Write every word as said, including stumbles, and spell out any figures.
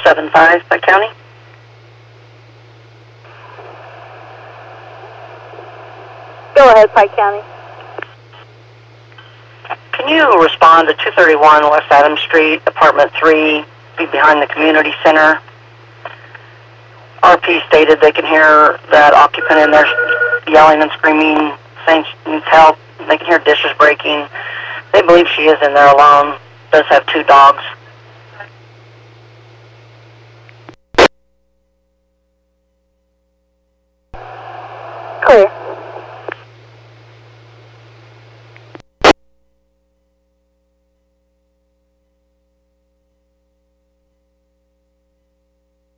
seven five, Pike County. Go ahead, Pike County. Can you respond to two thirty-one West Adams Street, apartment three, be behind the community center? R P stated they can hear that occupant in there yelling and screaming, saying she needs help. They can hear dishes breaking. They believe she is in there alone. Does have two dogs.